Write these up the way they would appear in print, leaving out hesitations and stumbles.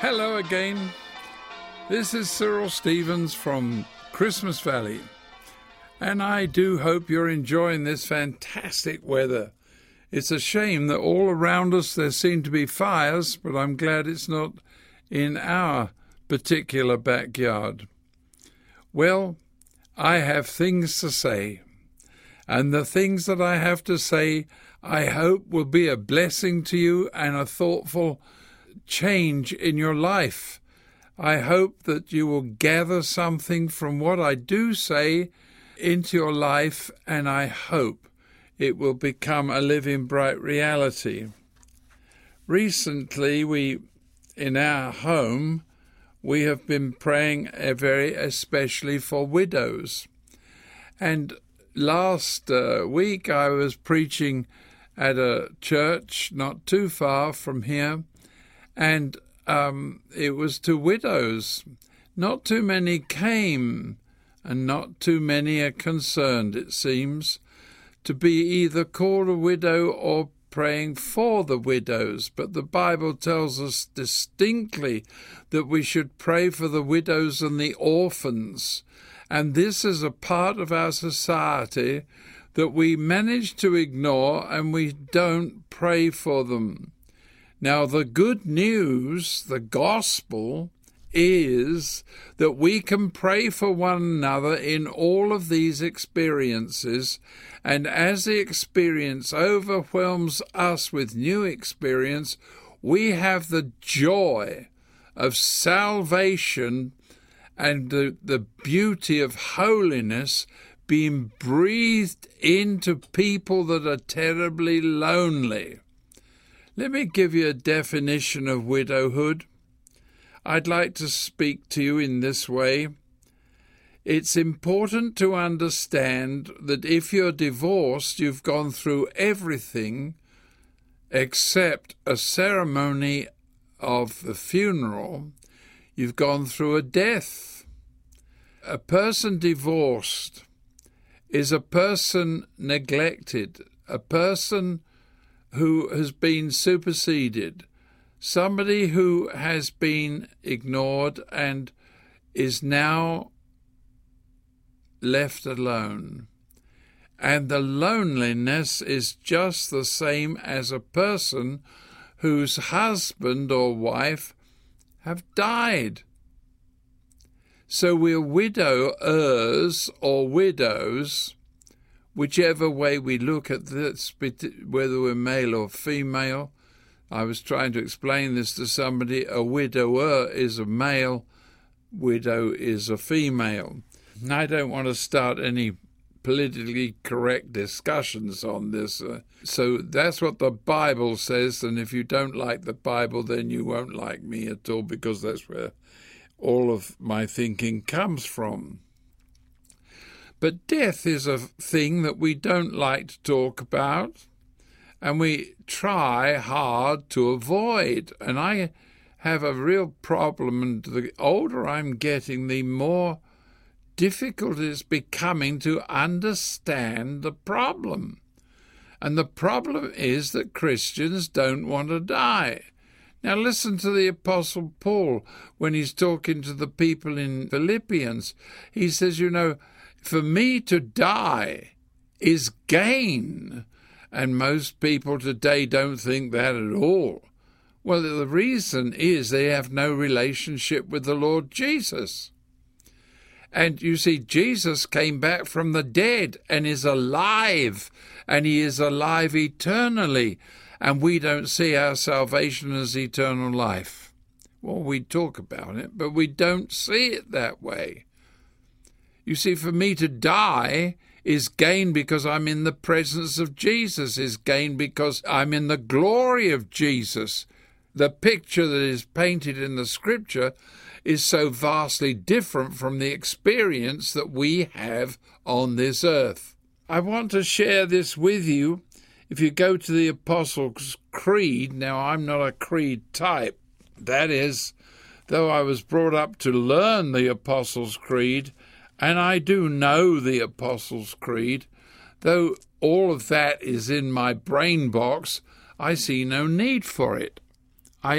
Hello again. This is Cyril Stevens from Christmas Valley, and I do hope you're enjoying this fantastic weather. It's a shame that all around us there seem to be fires, but I'm glad it's not in our particular backyard. Well, I have things to say, and the things that I have to say I hope will be a blessing to you and a thoughtful change in your life. I hope that you will gather something from what I do say into your life, and I hope it will become a living, bright reality. Recently, in our home, we have been praying very especially for widows. And last week I was preaching at a church not too far from here, and it was to widows. Not too many came, and not too many are concerned, it seems, to be either called a widow or praying for the widows. But the Bible tells us distinctly that we should pray for the widows and the orphans. And this is a part of our society that we manage to ignore, and we don't pray for them. Now, the good news, the gospel, is that we can pray for one another in all of these experiences, and as the experience overwhelms us with new experience, we have the joy of salvation and the beauty of holiness being breathed into people that are terribly lonely. Let me give you a definition of widowhood. I'd like to speak to you in this way. It's important to understand that if you're divorced, you've gone through everything except a ceremony of the funeral. You've gone through a death. A person divorced is a person neglected, a person who has been superseded, somebody who has been ignored and is now left alone. And the loneliness is just the same as a person whose husband or wife have died. So we're widowers or widows, whichever way we look at this, whether we're male or female. I was trying to explain this to somebody. A widower is a male, widow is a female. And I don't want to start any politically correct discussions on this. So that's what the Bible says, and if you don't like the Bible, then you won't like me at all, because that's where all of my thinking comes from. But death is a thing that we don't like to talk about, and we try hard to avoid. And I have a real problem, and the older I'm getting, the more difficult it is becoming to understand the problem. And the problem is that Christians don't want to die. Now listen to the Apostle Paul when he's talking to the people in Philippians. He says, for me to die is gain. And most people today don't think that at all. Well, the reason is they have no relationship with the Lord Jesus. And you see, Jesus came back from the dead and is alive, and he is alive eternally. And we don't see our salvation as eternal life. Well, we talk about it, but we don't see it that way. You see, for me to die is gain because I'm in the presence of Jesus, is gain because I'm in the glory of Jesus. The picture that is painted in the Scripture is so vastly different from the experience that we have on this earth. I want to share this with you. If you go to the Apostles' Creed, now I'm not a creed type. That is, though I was brought up to learn the Apostles' Creed, and I do know the Apostles' Creed, though all of that is in my brain box, I see no need for it. I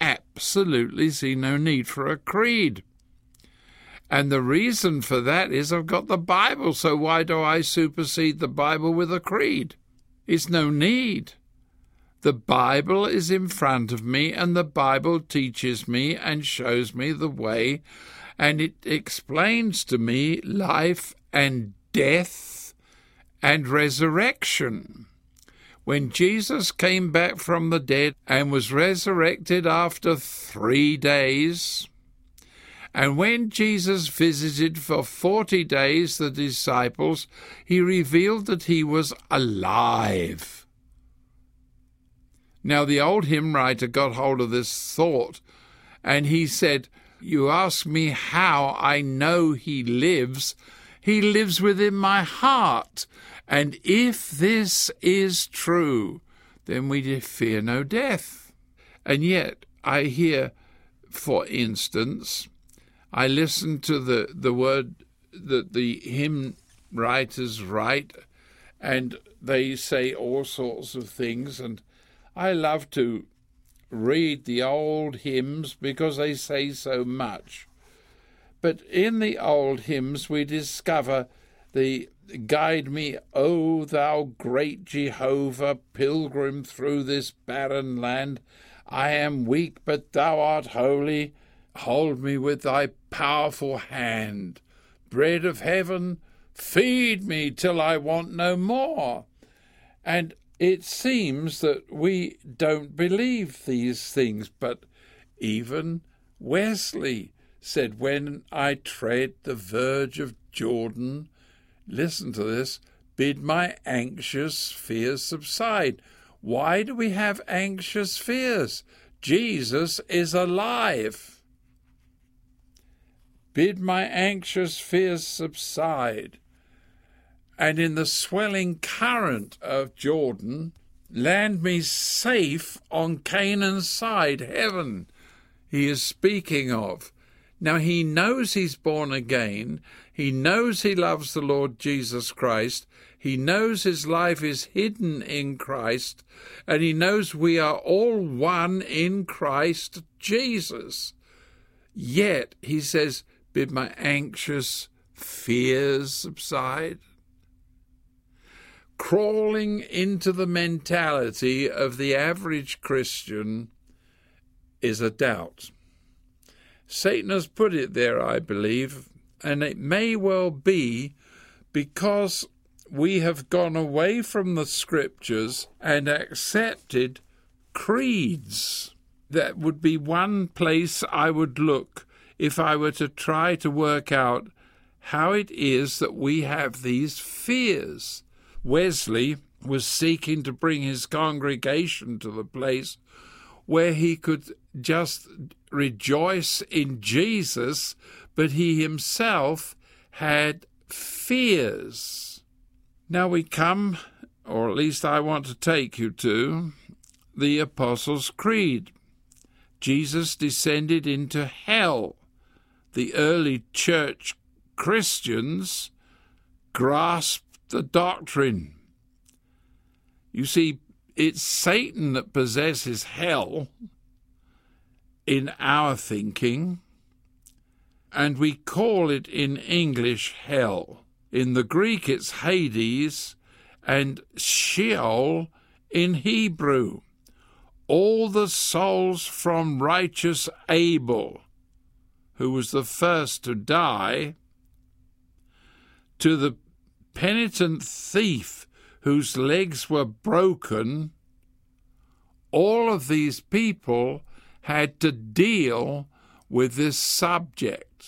absolutely see no need for a creed. And the reason for that is I've got the Bible, so why do I supersede the Bible with a creed? It's no need. The Bible is in front of me, and the Bible teaches me and shows me the way, and it explains to me life and death and resurrection. When Jesus came back from the dead and was resurrected after 3 days, and when Jesus visited for 40 days the disciples, he revealed that he was alive. Now, the old hymn writer got hold of this thought, and he said, "You ask me how I know he lives. He lives within my heart. And if this is true, then we fear no death." And yet, I hear, for instance, I listen to the word that the hymn writers write, and they say all sorts of things, and I love to read the old hymns because they say so much. But in the old hymns we discover the "Guide me, O thou great Jehovah, pilgrim through this barren land. I am weak, but thou art holy. Hold me with thy powerful hand. Bread of heaven, feed me till I want no more." And it seems that we don't believe these things, but even Wesley said, "When I tread the verge of Jordan," listen to this, "bid my anxious fears subside." Why do we have anxious fears? Jesus is alive. "Bid my anxious fears subside. And in the swelling current of Jordan, land me safe on Canaan's side," heaven he is speaking of. Now, he knows he's born again. He knows he loves the Lord Jesus Christ. He knows his life is hidden in Christ. And he knows we are all one in Christ Jesus. Yet, he says, "Bid my anxious fears subside." Crawling into the mentality of the average Christian is a doubt. Satan has put it there, I believe, and it may well be because we have gone away from the Scriptures and accepted creeds. That would be one place I would look if I were to try to work out how it is that we have these fears. Wesley was seeking to bring his congregation to the place where he could just rejoice in Jesus, but he himself had fears. Now we come, or at least I want to take you to, the Apostles' Creed. Jesus descended into hell. The early church Christians grasped the doctrine. You see, it's Satan that possesses hell in our thinking, and we call it in English hell. In the Greek it's Hades and Sheol in Hebrew. All the souls from righteous Abel, who was the first to die, to the penitent thief whose legs were broken, all of these people had to deal with this subject.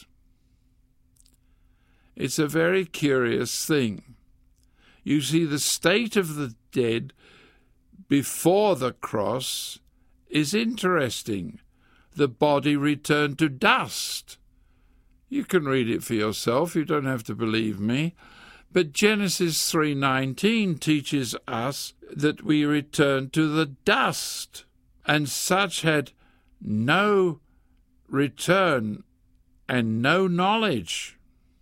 It's a very curious thing. You see, the state of the dead before the cross is interesting. The body returned to dust. You can read it for yourself. You don't have to believe me. But Genesis 3:19 teaches us that we return to the dust, and such had no return and no knowledge.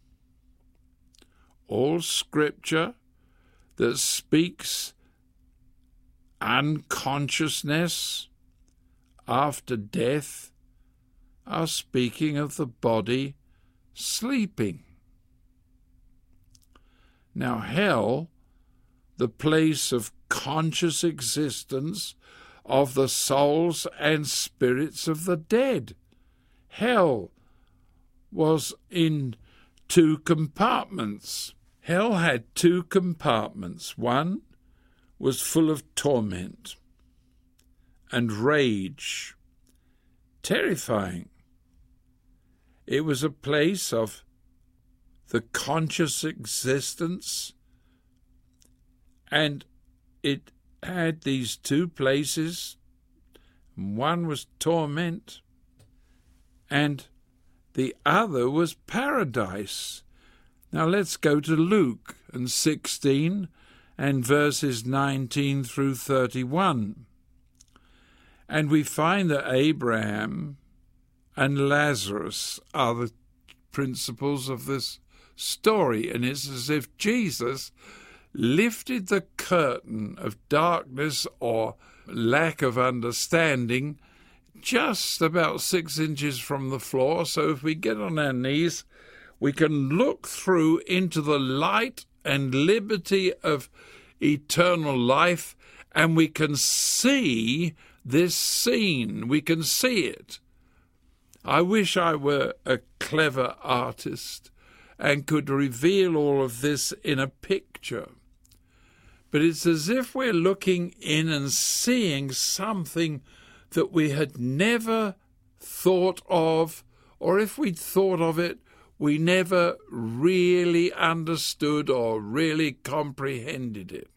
All Scripture that speaks unconsciousness, after death are speaking of the body sleeping. Now, hell, the place of conscious existence of the souls and spirits of the dead. Hell was in two compartments. Hell had two compartments. One was full of torment and rage, terrifying. It was a place of the conscious existence, and it had these two places. One was torment, and the other was paradise. Now let's go to Luke 16 and verses 19 through 31. And we find that Abraham and Lazarus are the principles of this story, and it's as if Jesus lifted the curtain of darkness or lack of understanding just about 6 inches from the floor, so if we get on our knees, we can look through into the light and liberty of eternal life, and we can see this scene. We can see it. I wish I were a clever artist and could reveal all of this in a picture. But it's as if we're looking in and seeing something that we had never thought of, or if we'd thought of it, we never really understood or really comprehended it.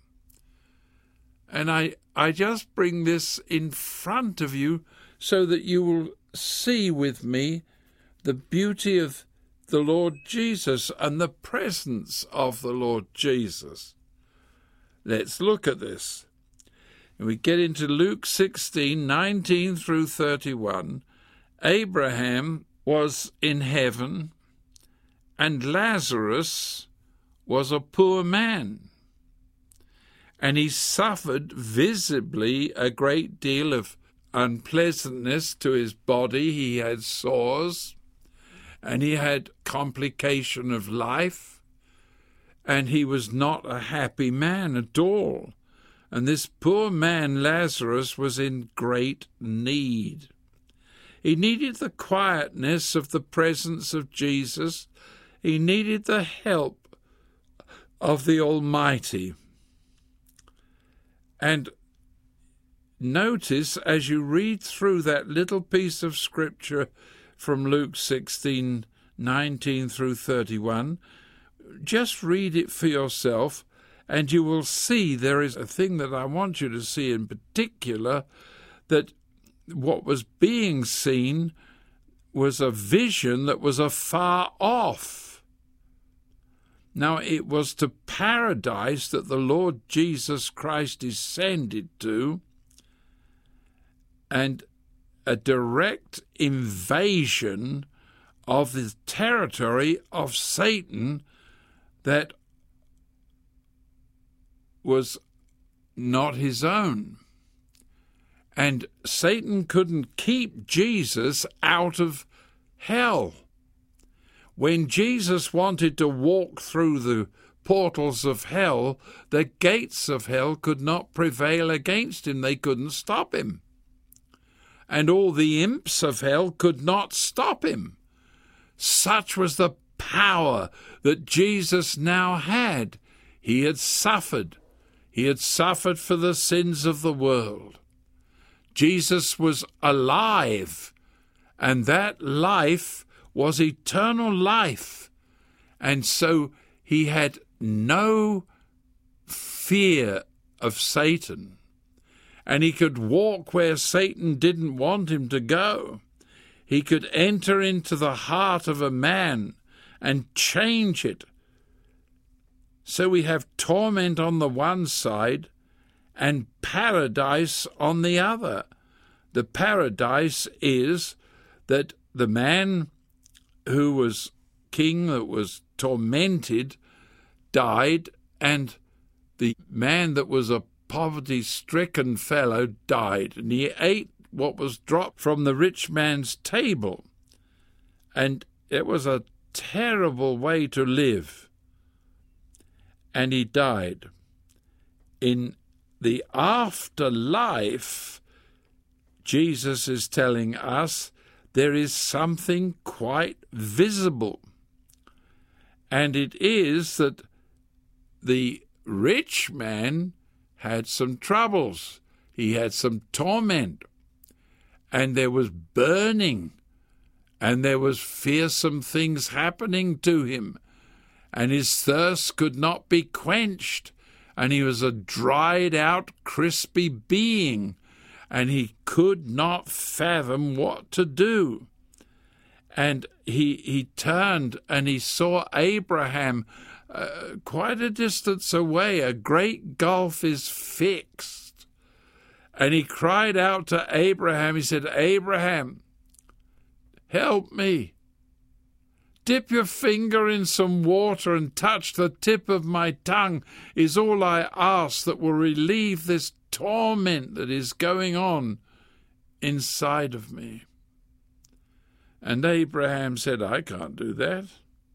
And I just bring this in front of you so that you will see with me the beauty of the Lord Jesus and the presence of the Lord Jesus. Let's look at this. And we get into Luke 16, 19 through 31. Abraham was in heaven, and Lazarus was a poor man. And he suffered visibly a great deal of unpleasantness to his body. He had sores, and he had complication of life, and he was not a happy man at all. And this poor man, Lazarus, was in great need. He needed the quietness of the presence of Jesus. He needed the help of the Almighty. And notice, as you read through that little piece of scripture from Luke 16, 19 through 31, just read it for yourself, and you will see there is a thing that I want you to see in particular, that what was being seen was a vision that was afar off. Now, it was to paradise that the Lord Jesus Christ descended to, and a direct invasion of the territory of Satan that was not his own. And Satan couldn't keep Jesus out of hell. When Jesus wanted to walk through the portals of hell, the gates of hell could not prevail against him. They couldn't stop him. And all the imps of hell could not stop him. Such was the power that Jesus now had. He had suffered. He had suffered for the sins of the world. Jesus was alive, and that life was eternal life. And so he had no fear of Satan, and he could walk where Satan didn't want him to go. He could enter into the heart of a man and change it. So we have torment on the one side and paradise on the other. The paradise is that the man who was king, that was tormented, died, and the man that was a poverty-stricken fellow died, and he ate what was dropped from the rich man's table. And it was a terrible way to live. And he died. In the afterlife, Jesus is telling us there is something quite visible. And it is that the rich man had some troubles. He had some torment. And there was burning. And there was fearsome things happening to him. And his thirst could not be quenched. And he was a dried-out, crispy being. And he could not fathom what to do. And he turned and he saw Abraham quite a distance away. A great gulf is fixed. And he cried out to Abraham. He said, "Abraham, help me. Dip your finger in some water and touch the tip of my tongue is all I ask that will relieve this torment that is going on inside of me." And Abraham said, "I can't do that."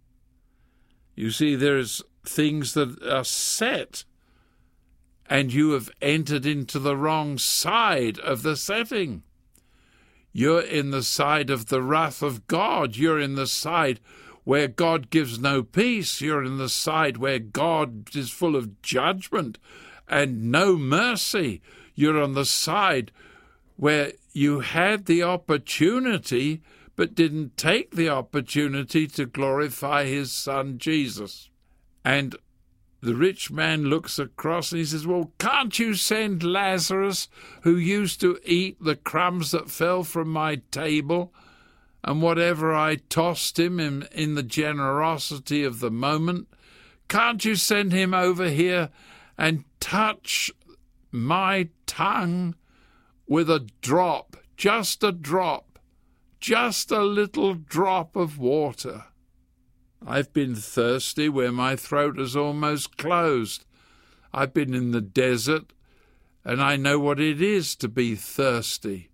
You see, there's things that are set, and you have entered into the wrong side of the setting. You're in the side of the wrath of God. You're in the side where God gives no peace. You're in the side where God is full of judgment and no mercy. You're on the side where you had the opportunity but didn't take the opportunity to glorify his son Jesus. And the rich man looks across and he says, "Well, can't you send Lazarus, who used to eat the crumbs that fell from my table, and whatever I tossed him in the generosity of the moment, can't you send him over here and touch my tongue with a drop, just a drop, just a little drop of water? I've been thirsty where my throat is almost closed. I've been in the desert, and I know what it is to be thirsty.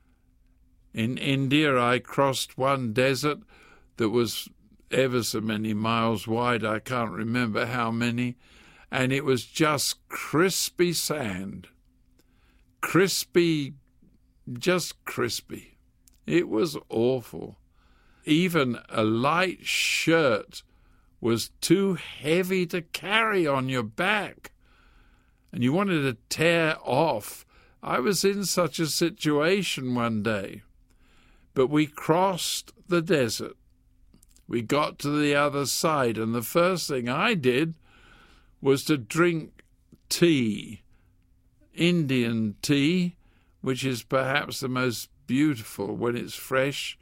In India, I crossed one desert that was ever so many miles wide. I can't remember how many. And it was just crispy sand. Crispy, just crispy. It was awful. Even a light shirt was too heavy to carry on your back, and you wanted to tear off. I was in such a situation one day, but we crossed the desert. We got to the other side, and the first thing I did was to drink tea, Indian tea, which is perhaps the most beautiful when it's fresh.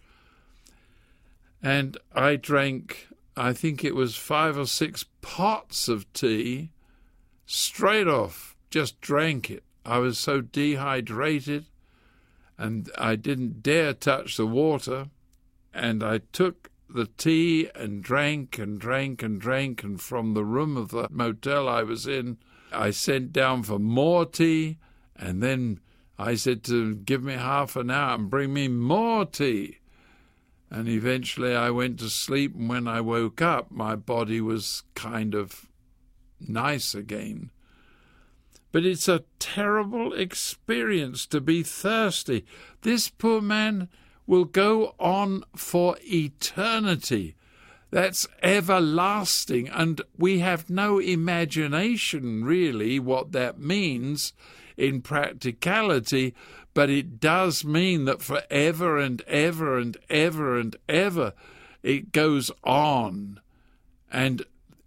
And I drank, I think it was 5 or 6 pots of tea, straight off, just drank it. I was so dehydrated, and I didn't dare touch the water, and I took the tea and drank and drank and drank, and from the room of the motel I was in, I sent down for more tea, and then I said to him, "Give me half an hour and bring me more tea." And eventually I went to sleep, and when I woke up, my body was kind of nice again. But it's a terrible experience to be thirsty. This poor man will go on for eternity. That's everlasting, and we have no imagination, really, what that means in practicality, but it does mean that forever and ever and ever and ever it goes on. And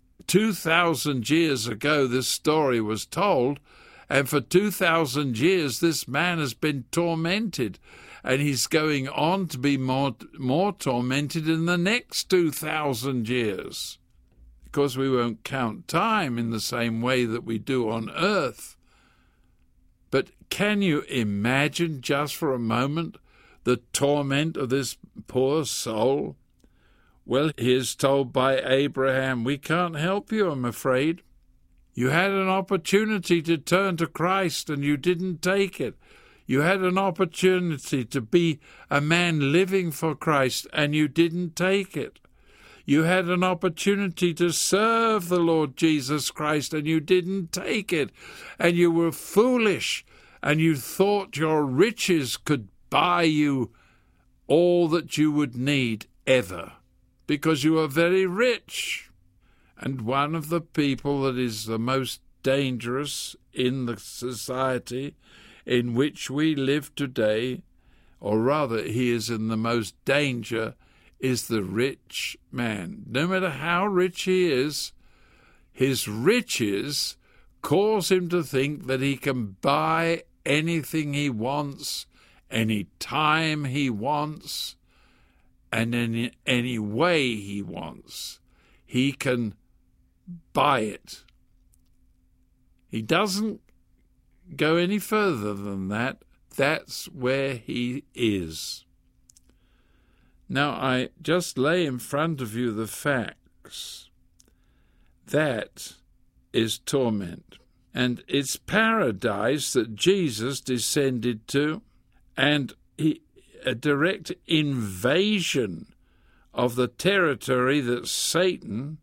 2,000 years ago this story was told, and for 2,000 years this man has been tormented, and he's going on to be more tormented in the next 2,000 years. Because we won't count time in the same way that we do on earth. But can you imagine just for a moment the torment of this poor soul? Well, he is told by Abraham, "We can't help you, I'm afraid. You had an opportunity to turn to Christ and you didn't take it. You had an opportunity to be a man living for Christ, and you didn't take it. You had an opportunity to serve the Lord Jesus Christ, and you didn't take it. And you were foolish, and you thought your riches could buy you all that you would need ever, because you are very rich. And one of the people that is the most dangerous in the society in which we live today, or rather he is in the most danger, is the rich man. No matter how rich he is, his riches cause him to think that he can buy anything he wants, any time he wants, and in any way he wants. He can buy it. He doesn't go any further than that. That's where he is. Now, I just lay in front of you the facts. That is torment. And it's paradise that Jesus descended to, and a direct invasion of the territory that Satan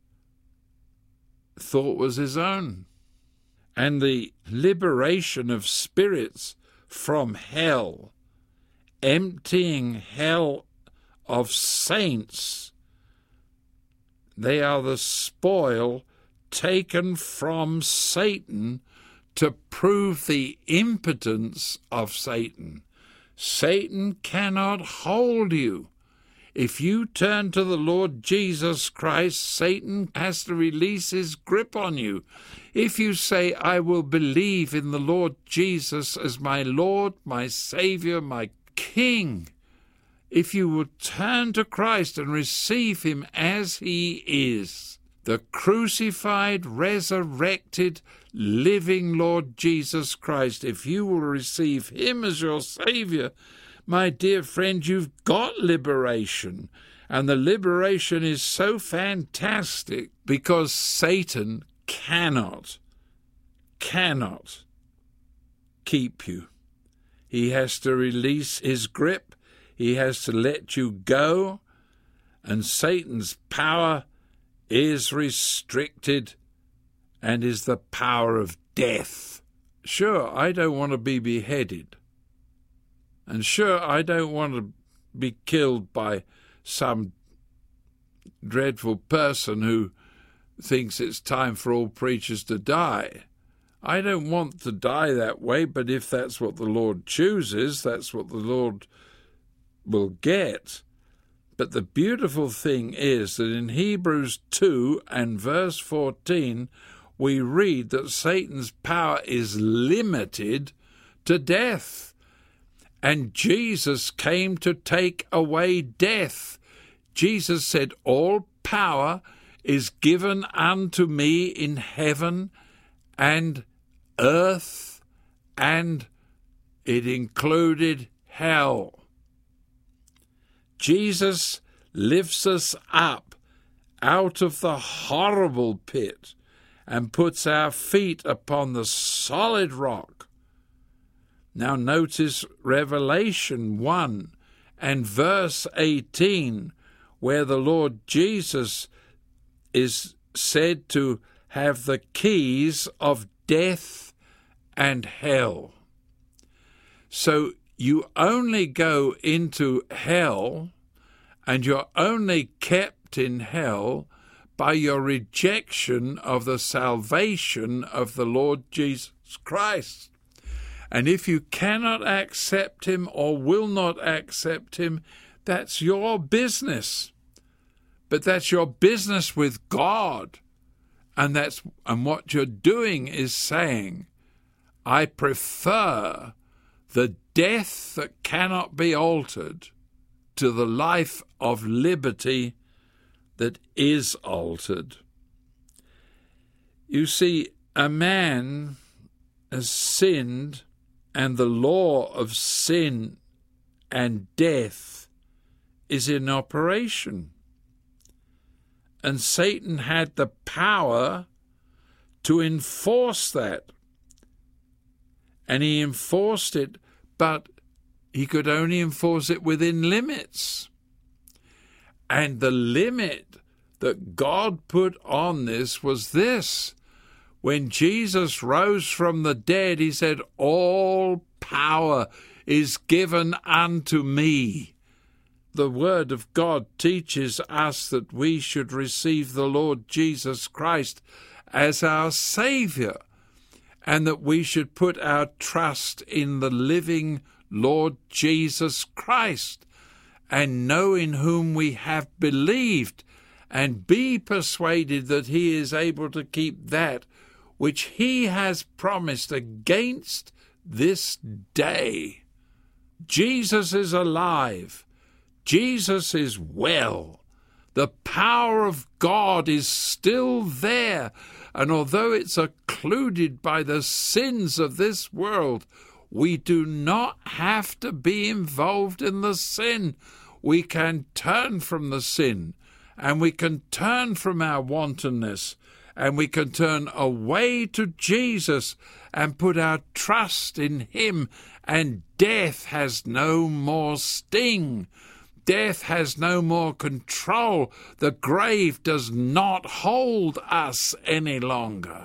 thought was his own. And the liberation of spirits from hell, emptying hell of saints. They are the spoil taken from Satan to prove the impotence of Satan. Satan cannot hold you. If you turn to the Lord Jesus Christ, Satan has to release his grip on you. If you say, I will believe in the Lord Jesus as my Lord, my Saviour, my King, if you will turn to Christ and receive him as he is, the crucified, resurrected, living Lord Jesus Christ, if you will receive him as your Saviour, my dear friend, you've got liberation. And the liberation is so fantastic because Satan cannot keep you. He has to release his grip. He has to let you go. And Satan's power is restricted and is the power of death. Sure, I don't want to be beheaded. And sure, I don't want to be killed by some dreadful person who thinks it's time for all preachers to die. I don't want to die that way, but if that's what the Lord chooses, that's what the Lord will get. But the beautiful thing is that in Hebrews 2 and verse 14, we read that Satan's power is limited to death. And Jesus came to take away death. Jesus said, all power is given unto me in heaven and earth, and it included hell. Jesus lifts us up out of the horrible pit and puts our feet upon the solid rock. Now notice Revelation 1 and verse 18, where the Lord Jesus is said to have the keys of death and hell. So you only go into hell, and you're only kept in hell by your rejection of the salvation of the Lord Jesus Christ. And if you cannot accept him or will not accept him, that's your business. But that's your business with God. And what you're doing is saying, I prefer the death that cannot be altered to the life of liberty that is altered. You see, a man has sinned, and the law of sin and death is in operation. And Satan had the power to enforce that. And he enforced it but he could only enforce it within limits. And the limit that God put on this was this. When Jesus rose from the dead, he said, "All power is given unto me." The Word of God teaches us that we should receive the Lord Jesus Christ as our Saviour, and that we should put our trust in the living Lord Jesus Christ, and know in whom we have believed, and be persuaded that he is able to keep that which he has promised against this day. Jesus is alive. Jesus is well. The power of God is still there, and although it's occluded by the sins of this world, we do not have to be involved in the sin. We can turn from the sin, and we can turn from our wantonness, and we can turn away to Jesus and put our trust in him, and death has no more sting. Death has no more control. The grave does not hold us any longer.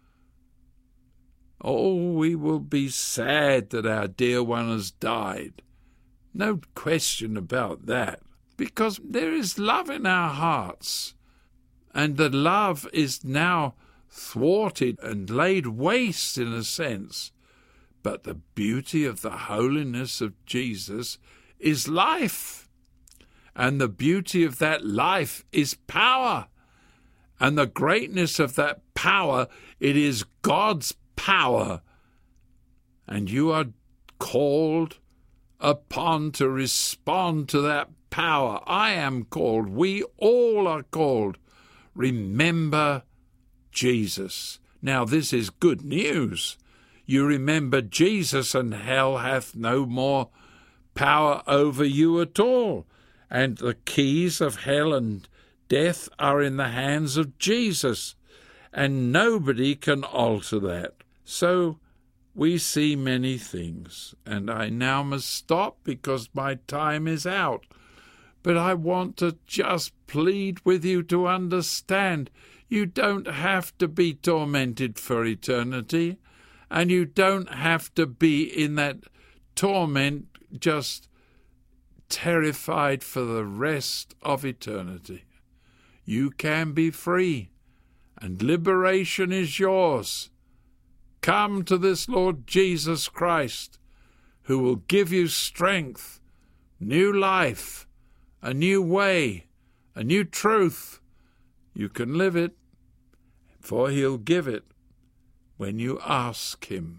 Oh, we will be sad that our dear one has died. No question about that, because there is love in our hearts, and the love is now thwarted and laid waste in a sense. But the beauty of the holiness of Jesus is life. And the beauty of that life is power. And the greatness of that power, it is God's power. And you are called upon to respond to that power. I am called. We all are called. Remember Jesus. Now this is good news. You remember Jesus, and hell hath no more power over you at all. And the keys of hell and death are in the hands of Jesus, and nobody can alter that. So we see many things, and I now must stop because my time is out. But I want to just plead with you to understand you don't have to be tormented for eternity, and you don't have to be in that torment just terrified for the rest of eternity. You can be free, and liberation is yours. Come to this Lord Jesus Christ, who will give you strength, new life, a new way, a new truth. You can live it, for he'll give it when you ask him.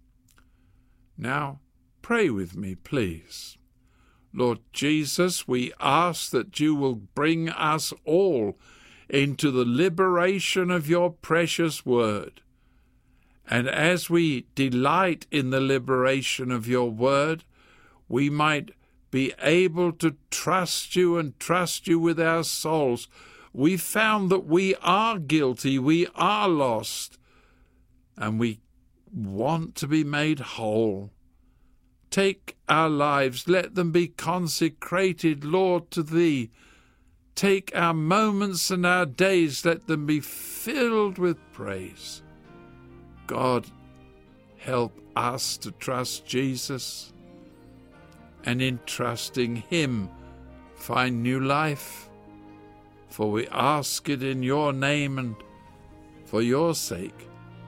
Now, pray with me, please. Lord Jesus, we ask that you will bring us all into the liberation of your precious word. And as we delight in the liberation of your word, we might be able to trust you and trust you with our souls. We found that we are guilty, we are lost, and we want to be made whole. Take our lives, let them be consecrated, Lord, to thee. Take our moments and our days, let them be filled with praise. God, help us to trust Jesus, and in trusting him, find new life. For we ask it in your name and for your sake.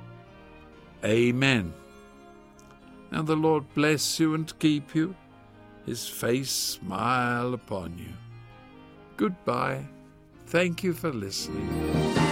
Amen. Now the Lord bless you and keep you, his face smile upon you. Goodbye. Thank you for listening.